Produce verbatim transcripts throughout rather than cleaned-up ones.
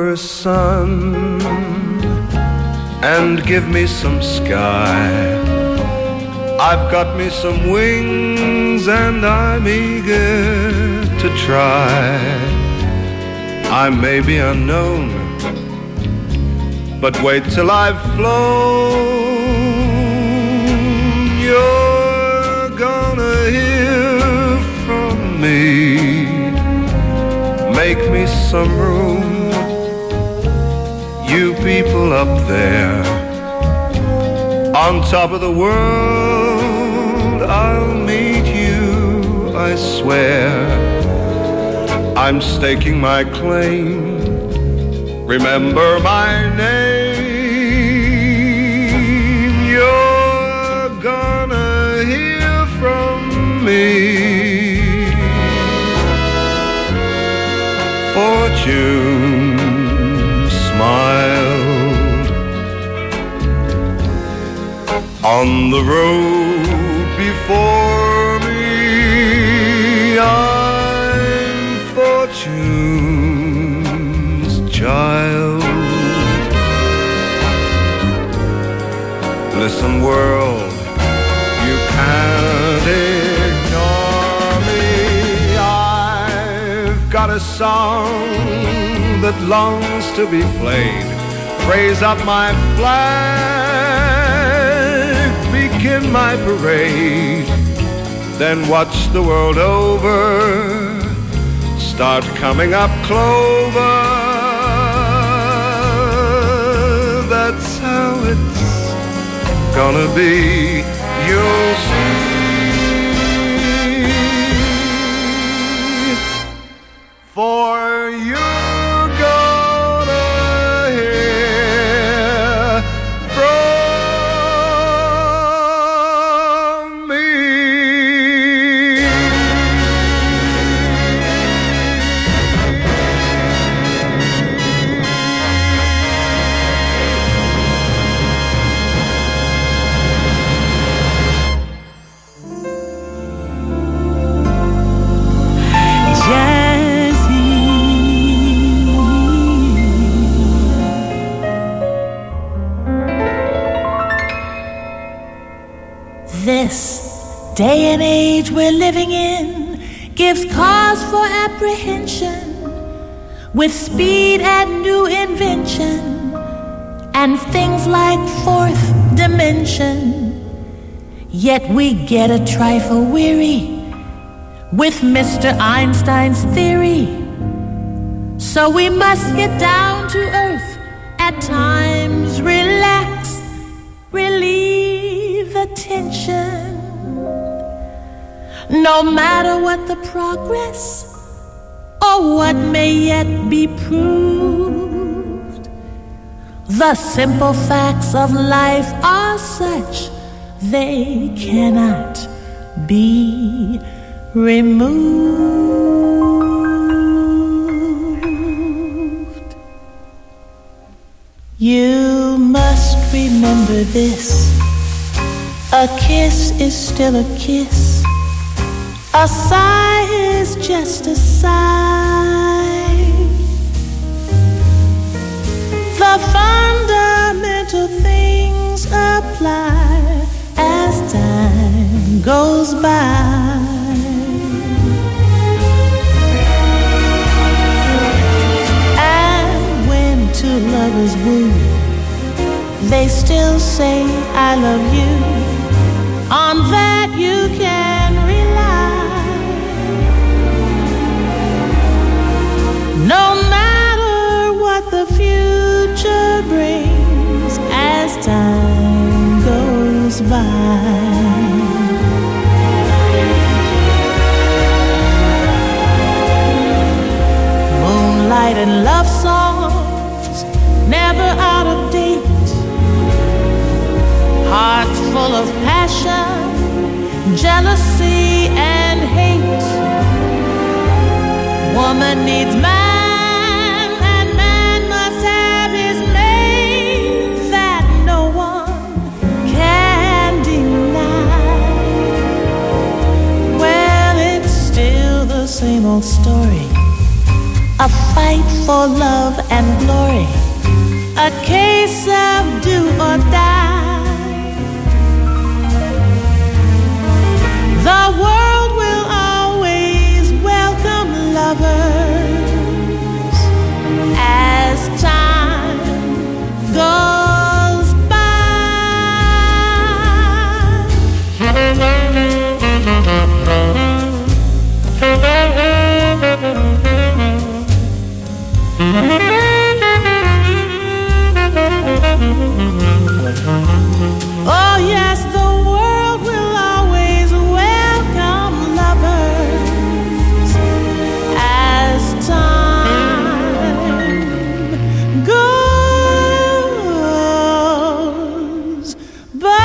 a sun and give me some sky. I've got me some wings and I'm eager to try. I may be unknown, but wait till I've flown. You're gonna hear from me. Make me some room, you people up there on top of the world. I'll meet you, I swear. I'm staking my claim. Remember my name. You're gonna hear from me. Fortune smiled on the road before me. I'm Fortune's child. Listen, world, you can't ignore me. I've got a song that longs to be played. Raise up my flag, begin my parade, then watch the world over start coming up clover. That's how it's gonna be. You'll see. For you're gonna hear from me. This day and age we're living in gives cause for apprehension, with speed and new invention and things like fourth dimension. Yet we get a trifle weary with Mister Einstein's theory. So we must get down to earth at times, relax, relieve the tension. No matter what the progress or what may yet be proved, the simple facts of life are such they cannot be removed. You must remember this: a kiss is still a kiss. A sigh is just a sigh. The fundamental things apply as time goes by. And when two lovers woo, they still say I love you. On that you can rely. No matter what the future brings as time goes by. Moonlight and love songs, never out of date. Hearts full of passion, jealousy and hate. Woman needs man, and man must have his mate. That no one can deny. Well, it's still the same old story, a fight for love and glory. a case of do or die. The world will always welcome lovers as time goes by. Oh yes, the world will always welcome lovers as time goes by.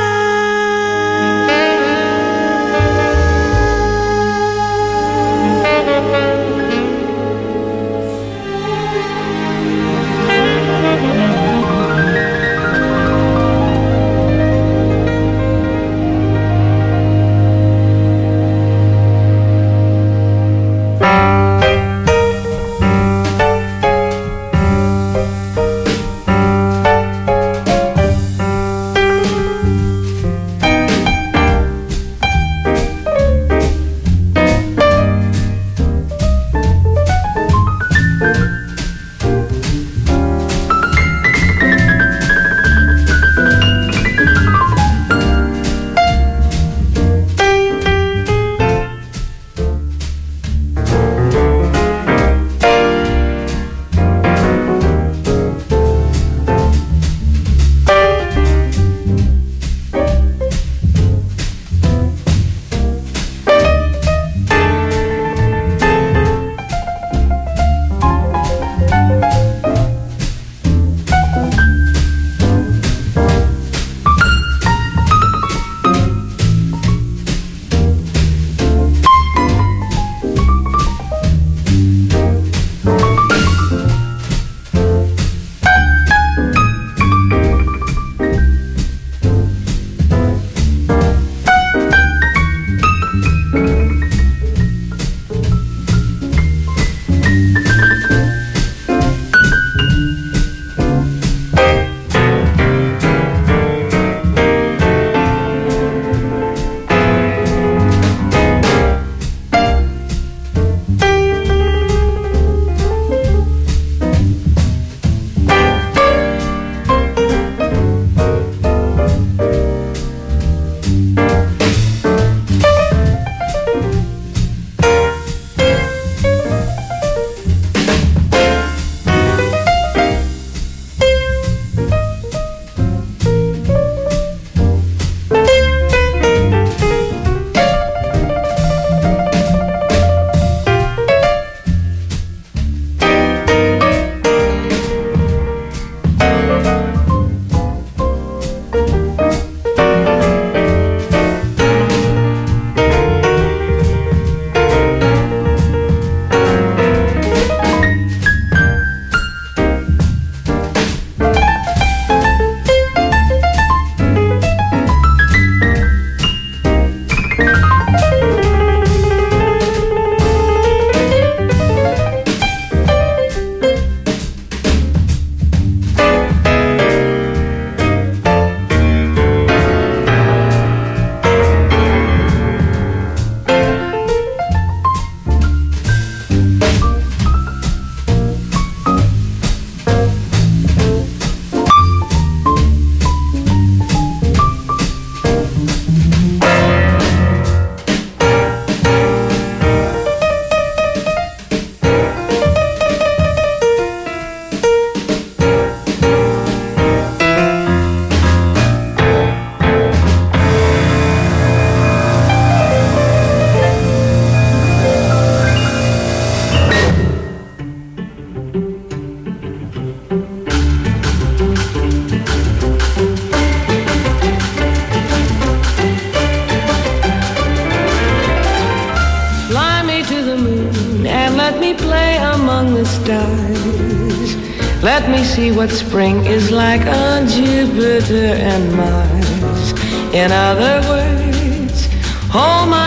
Let me see what spring is like on Jupiter and Mars. In other words, hold my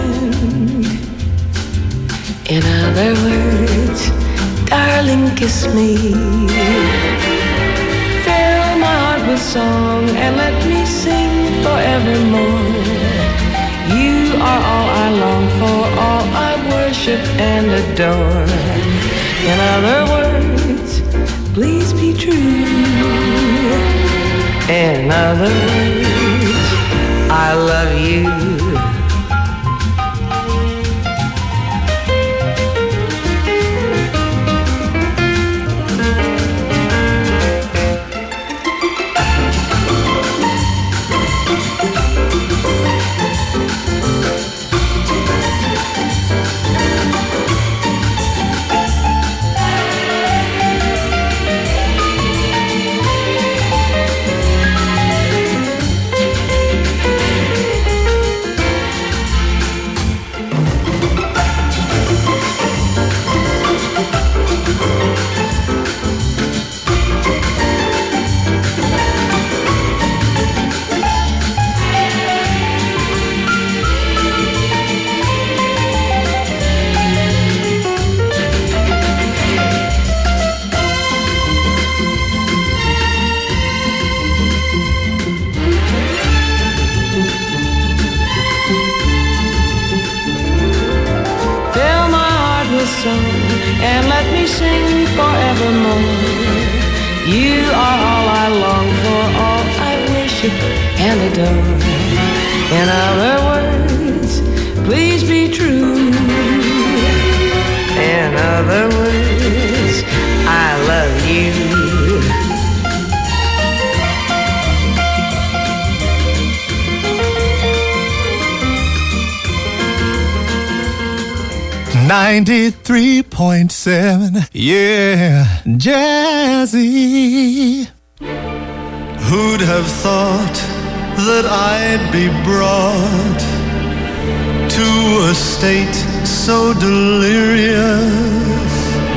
hand. In other words, darling, kiss me. heartless song and let me sing forevermore. You are all I long for, all I worship and adore. In other words, please be true. In other words, I love you. And let me sing forevermore. You are all I long for, all I worship and adore. In other words, please be true. In other words, I love you. ninety-three point seven, yeah, Jazzy. Who'd have thought that I'd be brought to a state so delirious?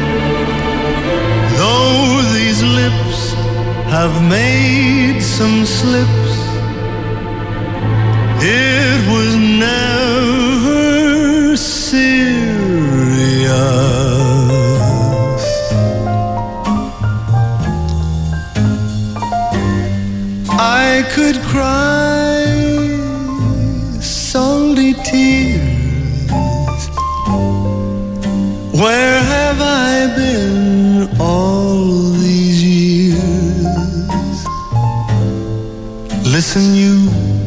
Though these lips have made some slips, it was never serious. I could cry salty tears. Where have I been all these years? Listen, you,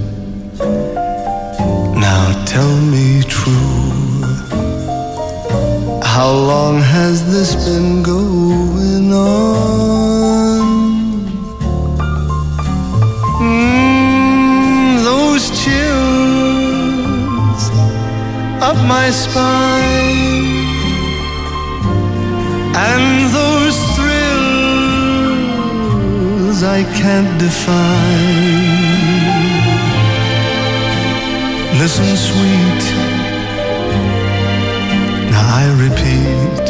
now tell me true. How long has this been going on? Mm, those chills up my spine and those thrills I can't define. Listen, sweet, I repeat,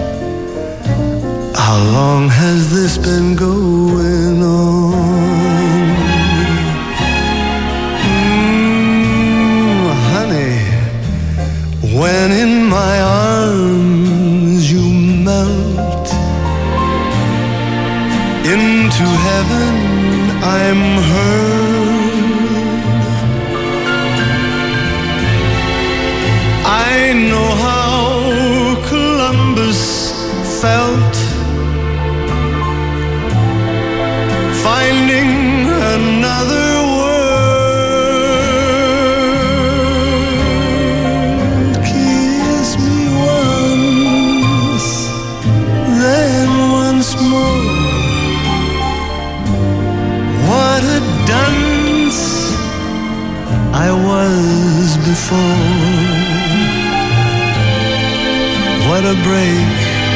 how long has this been going on? Mm, honey, when in my arms you melt into heaven, I'm heard. I know how Columbus felt, finding another world. Kiss me once, then once more. What a dunce I was before. What a break,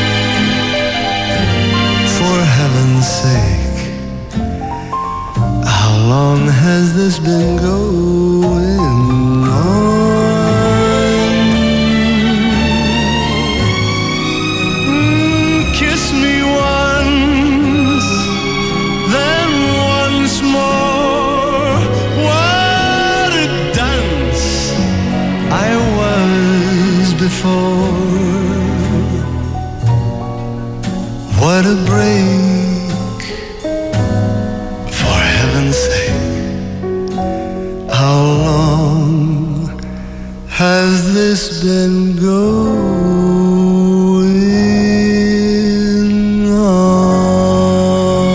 for heaven's sake. How long has this been going on? Mm, kiss me once, then once more. What a dance I was before. What a break, for long has this been going on?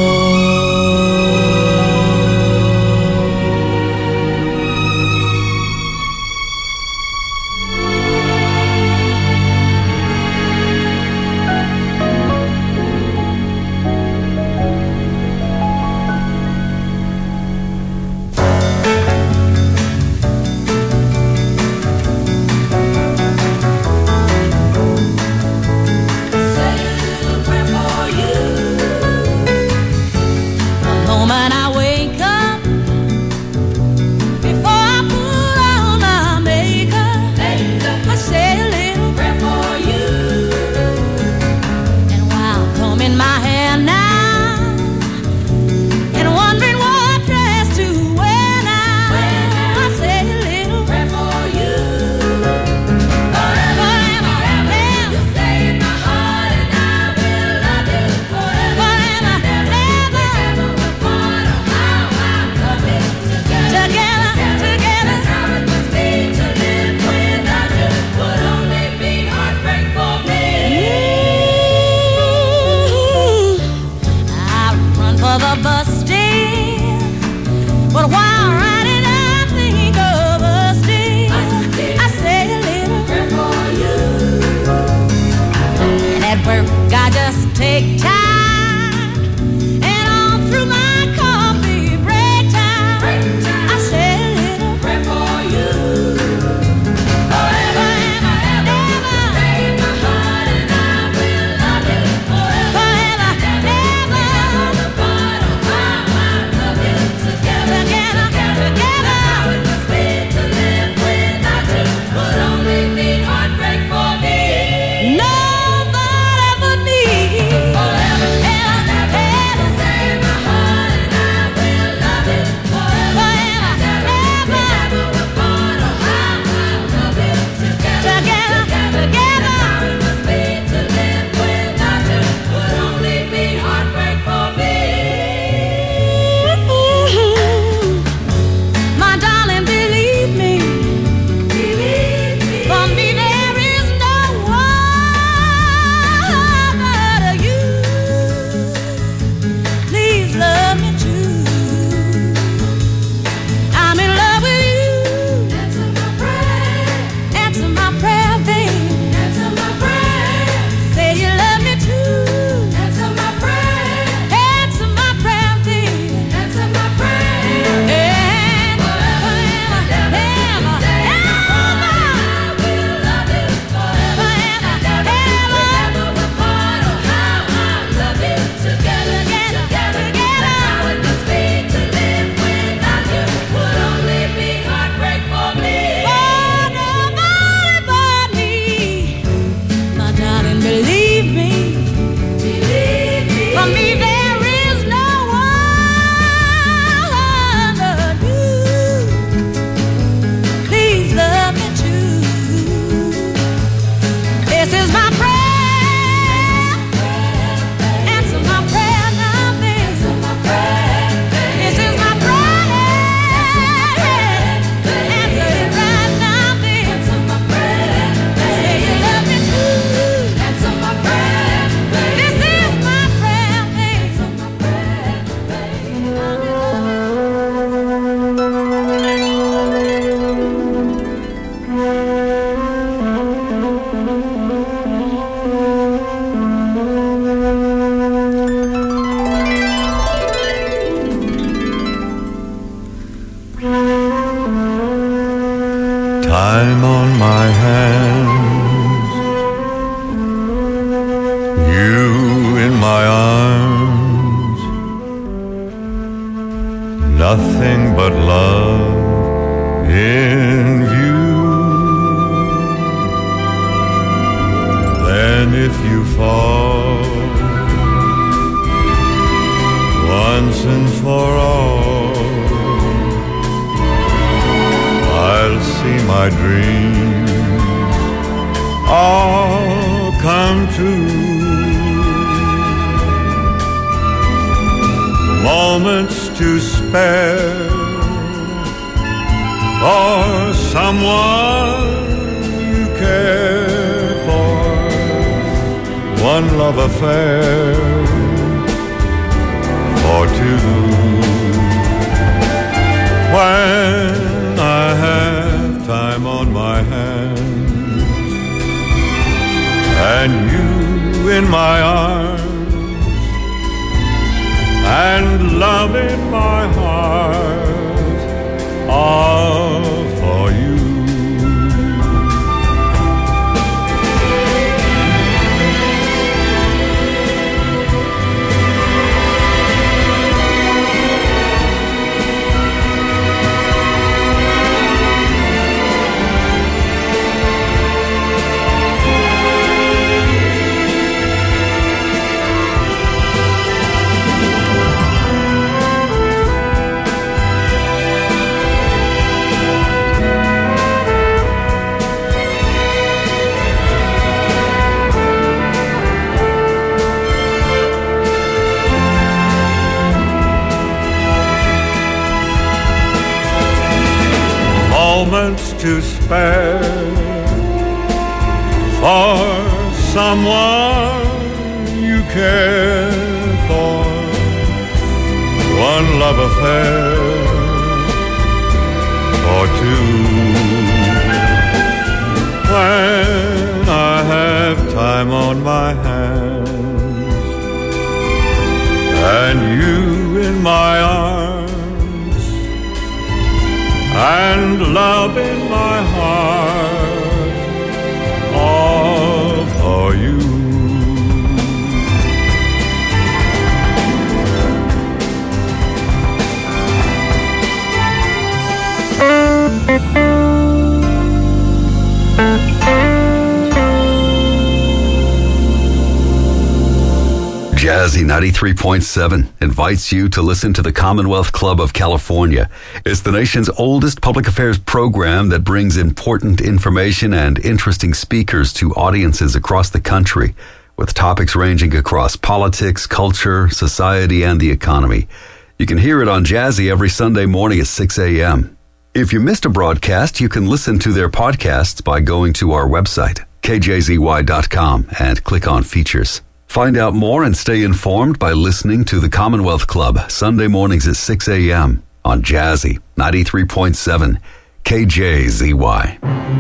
Time on my hands, you in my arms, nothing but love in view. Then if you fall once and for all, I'll see my dreams all come true. Moments to spare, for someone you care for, one love affair for two. When I have time on my hands and you in my arms and love in my heart, all for you. Moments to spare for someone you care for, one love affair for two. When I have time on my hands and you in my arms and love in my heart, all for you. Jazzy ninety-three point seven invites you to listen to the Commonwealth Club of California. It's the nation's oldest public affairs program that brings important information and interesting speakers to audiences across the country, with topics ranging across politics, culture, society, and the economy. You can hear it on Jazzy every Sunday morning at six a.m. If you missed a broadcast, you can listen to their podcasts by going to our website, k j z y dot com, and click on Features. Find out more and stay informed by listening to the Commonwealth Club Sunday mornings at six a.m. on Jazzy ninety-three point seven K J Z Y.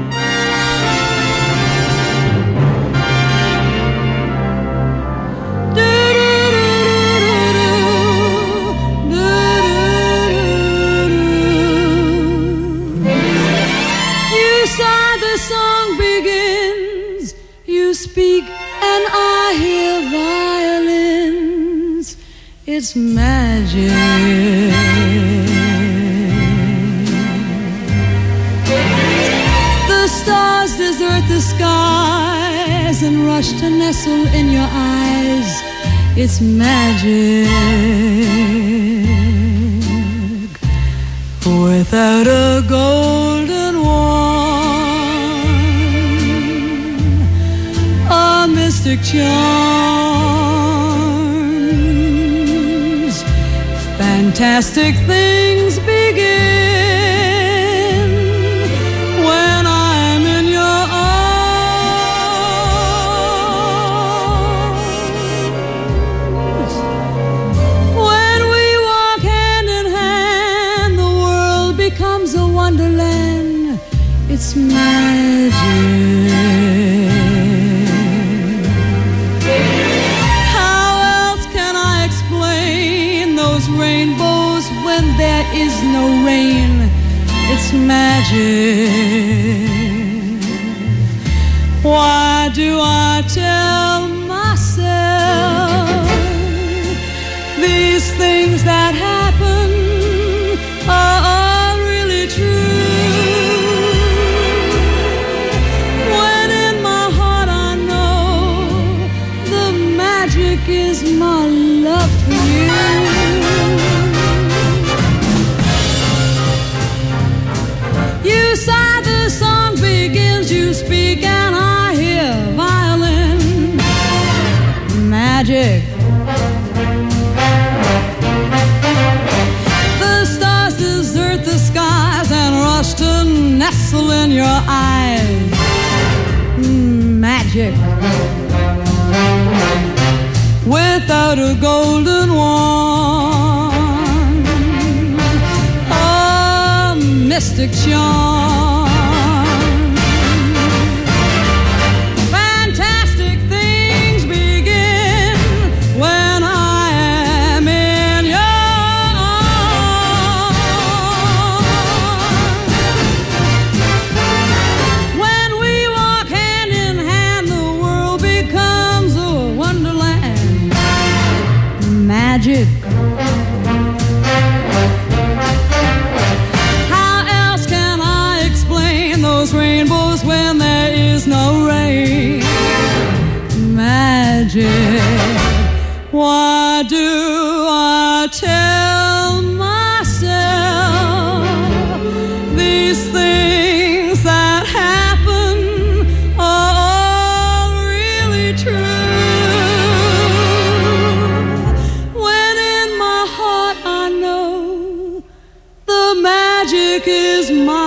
You saw the song begins, you speak and I hear violins. It's magic. The stars desert the skies and rush to nestle in your eyes. It's magic. Without a golden wand, a mystic charms, fantastic things begin when I'm in your arms. When we walk hand in hand, the world becomes a wonderland. It's magic. Rainbows when there is no rain. It's magic. Why do I tell myself these things that happen are really true? When in my heart I know the magic is my love for you. You sigh, the song begins, you speak and I hear violin. Magic. castle in your eyes. Mm, magic. Without a golden wand, a mystic charm. Fantastic things begin when I am in your arms. When we walk hand in hand, the world becomes a wonderland. Magic. How else can I explain those rainbows when there is no rain? Magic. Why do I tell myself these things that happen are all really true? When in my heart I know the magic is mine.